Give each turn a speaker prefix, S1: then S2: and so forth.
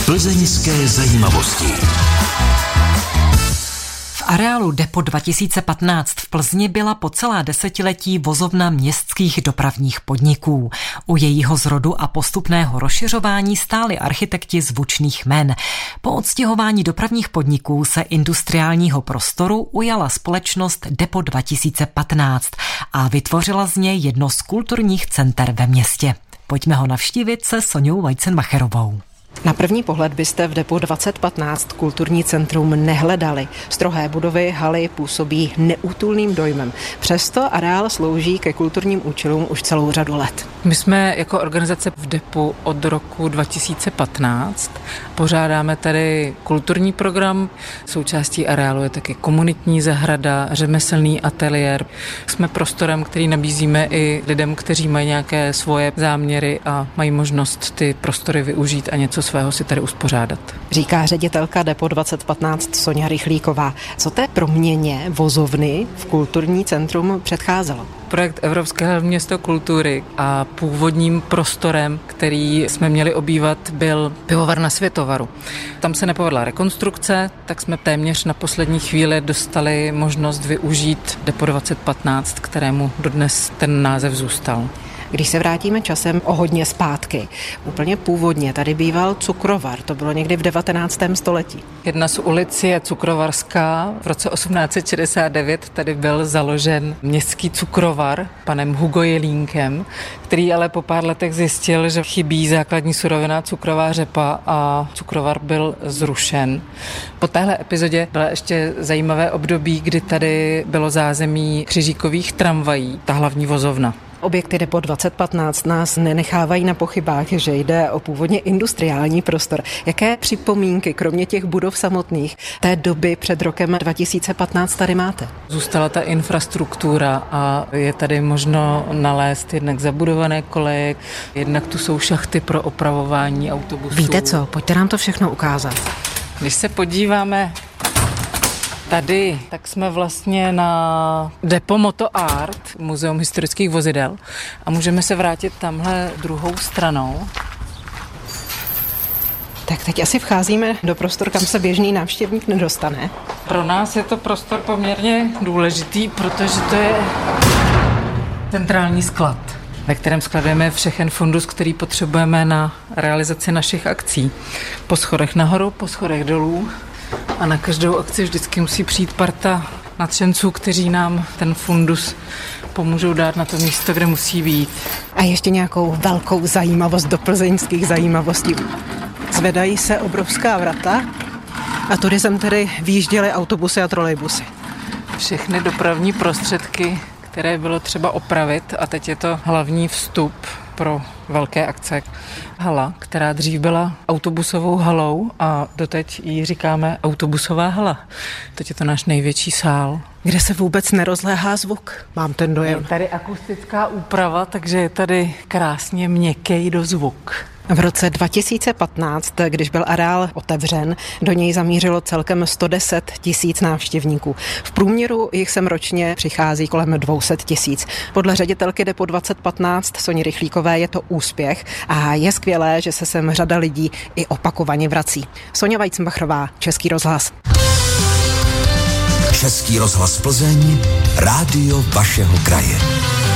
S1: Plzeňské zajímavosti.
S2: V areálu Depo 2015 v Plzni byla po celá desetiletí vozovna městských dopravních podniků. U jejího zrodu a postupného rozšiřování stáli architekti zvučných jmen. Po odstěhování dopravních podniků se industriálního prostoru ujala společnost Depo 2015 a vytvořila z něj jedno z kulturních center ve městě. Pojďme ho navštívit se Soňou Vajcen-Macherovou.
S3: Na první pohled byste v Depu 2015 kulturní centrum nehledali. Strohé budovy, haly působí neútulným dojmem. Přesto areál slouží ke kulturním účelům už celou řadu let.
S4: My jsme jako organizace v Depu od roku 2015. Pořádáme tady kulturní program. Součástí areálu je taky komunitní zahrada, řemeslný ateliér. Jsme prostorem, který nabízíme i lidem, kteří mají nějaké svoje záměry a mají možnost ty prostory využít a něco svého si tady uspořádat.
S3: Říká ředitelka Depo 2015 Soňa Rychlíková. Co té proměně vozovny v kulturní centrum předcházelo?
S4: Projekt Evropské město kultury a původním prostorem, který jsme měli obývat, byl pivovar na Světovaru. Tam se nepovedla rekonstrukce, tak jsme téměř na poslední chvíli dostali možnost využít Depo 2015, kterému dodnes ten název zůstal.
S3: Když se vrátíme časem o hodně zpátky, úplně původně tady býval cukrovar, to bylo někdy v 19. století.
S4: Jedna z ulic je Cukrovarská. V roce 1869 tady byl založen městský cukrovar panem Hugo Jelínkem, který ale po pár letech zjistil, že chybí základní surovina cukrová řepa a cukrovar byl zrušen. Po téhle epizodě bylo ještě zajímavé období, kdy tady bylo zázemí křižíkových tramvají, ta hlavní vozovna.
S3: Objekty Depo 2015 nás nenechávají na pochybách, že jde o původně industriální prostor. Jaké připomínky, kromě těch budov samotných, té doby před rokem 2015 tady máte?
S4: Zůstala ta infrastruktura a je tady možno nalézt jednak zabudované koleje, jednak tu jsou šachty pro opravování autobusů.
S3: Víte co, pojďte nám to všechno ukázat.
S4: Když se podíváme tady, tak jsme vlastně na Depo Moto Art, Muzeum historických vozidel, a můžeme se vrátit tamhle druhou stranou.
S3: Tak teď asi vcházíme do prostor, kam se běžný návštěvník nedostane.
S4: Pro nás je to prostor poměrně důležitý, protože to je centrální sklad, ve kterém skladujeme všechen fundus, který potřebujeme na realizaci našich akcí. Po schodech nahoru, po schodech dolů. A na každou akci vždycky musí přijít parta nadšenců, kteří nám ten fundus pomůžou dát na to místo, kde musí být.
S3: A ještě nějakou velkou zajímavost do plzeňských zajímavostí. Zvedají se obrovská vrata a tudy sem tedy výjížděly autobusy a trolejbusy.
S4: Všechny dopravní prostředky, které bylo třeba opravit, a teď je to hlavní vstup pro velké akce. Hala, která dřív byla autobusovou halou a doteď jí říkáme autobusová hala. Teď je to náš největší sál.
S3: Kde se vůbec nerozléhá zvuk, mám ten dojem.
S4: Je tady akustická úprava, takže je tady krásně měkký dozvuk.
S3: V roce 2015, když byl areál otevřen, do něj zamířilo celkem 110 000 návštěvníků. V průměru jich sem ročně přichází kolem 200 000. Podle ředitelky Depo 2015 Soni Rychlíkové je to úspěch a je skvělé, že se sem řada lidí i opakovaně vrací. Soňa Vajcen-Macherová, Český rozhlas.
S1: Český rozhlas Plzeň, rádio vašeho kraje.